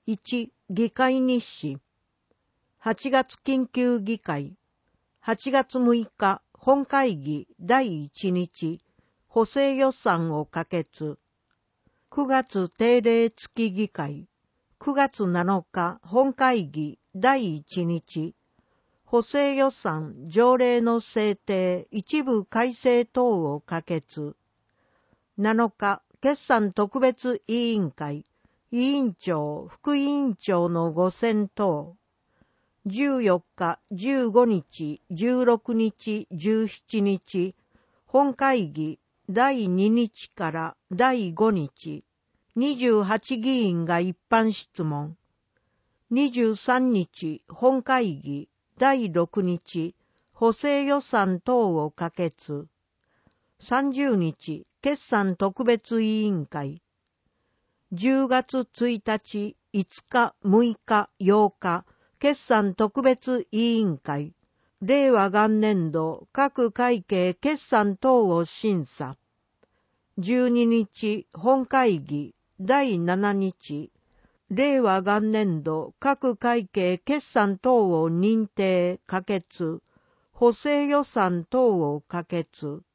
1、議会日誌。8月緊急議会。8月6日、本会議第1日、補正予算を可決。9月定例月議会。9月7日、本会議第1日、補正予算条例の制定一部改正等を可決。7日、決算特別委員会、委員長、副委員長のご選等。14日、15日、16日、17日、本会議第2日から第5日、28議員が一般質問。23日、本会議第6日、補正予算等を可決。30日、決算特別委員会。10月1日、5日、6日、8日、決算特別委員会。令和元年度各会計決算等を審査。12日、本会議第7日。令和元年度各会計決算等を認定、可決、補正予算等を可決。